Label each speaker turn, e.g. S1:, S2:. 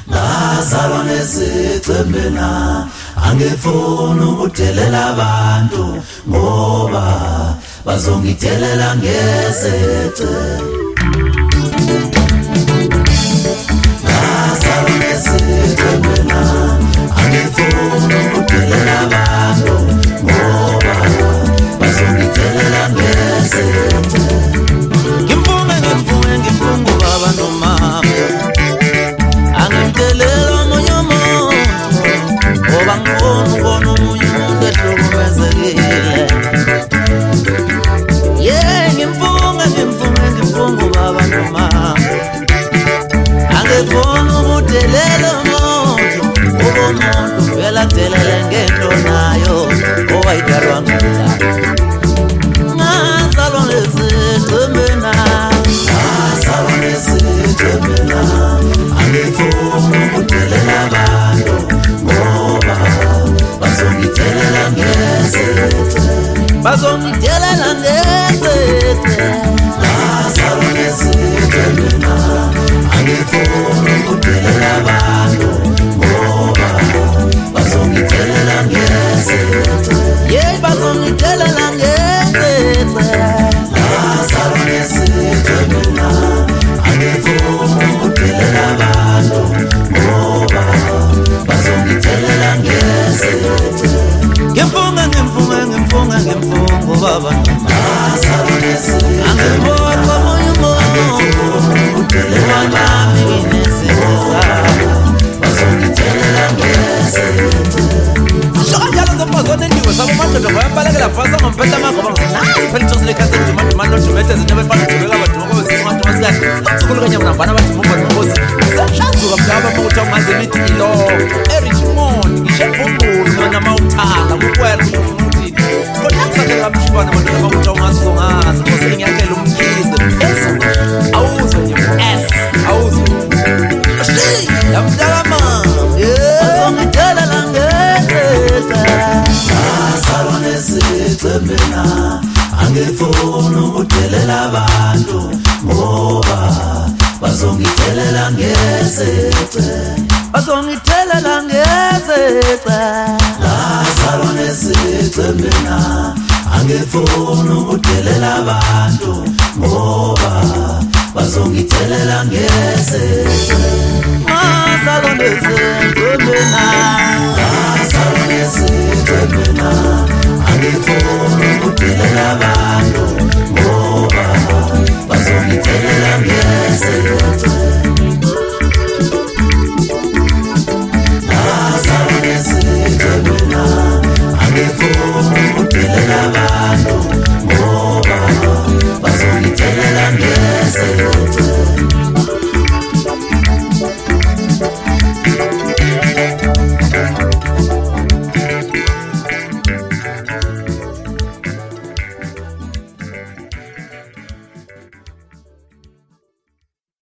S1: ngazalwa nesicembena angifuni ukudelela abantu ngoba bazongidelela ngezece ngazalwa nesicembena angifuni ukudelela abantu ngoba bazongidelela ngezece ngimfunga baba nomama angimdelela omunye umuntu ngoba ngibona omunye umuntu ehlukumezekile ngimfunga baba nomama angifuni ukudelela umuntu umuntu vela delele ngento nayo owayidalwa ngila ngazalwa nesicembena angifuni ukudelela abantu ngoba bazongidelela ngezece ngazalwa nesicembena angifuni ukudelela abantu ngoba bazongidelela ngezece ngazalwa nesicembena angifuni ukudelela abantu ngoba bazongidelela ngezece ngimfunga baba ngazalwa nesicembena angifuni ukudelela abantu ngoba bazongidelela ngezece
S2: njalo ngomazone ndiwe sabomadoda bayambalekela phasa ngomphetha amagoba nayi phela ithosile khathele dimandi manje nothumete izinto befana jibeka abantu ngoba sisingathi masikahle sikulo kanye nabana bathi bomba nombozi sashazuka mhlaba ukuthi ungaze mithi ilo eRichmond ngisho eBhungulu noma mawuthala kukwela ukuthi kodwa kusakhe ngamshibana abantu abakuthi ungazongazi ngoba ngiyakela umkhize awuzwe nje S awuzwe yamdala
S1: bazongidelela ngezece ngazalwa nesicembena angifuni ukudelela abantu ngoba bazongidelela ngezece ngazalwa nesicembena angifuni ukudelela abantu ngoba bazongidelela ngezece ngazalwa nesicembena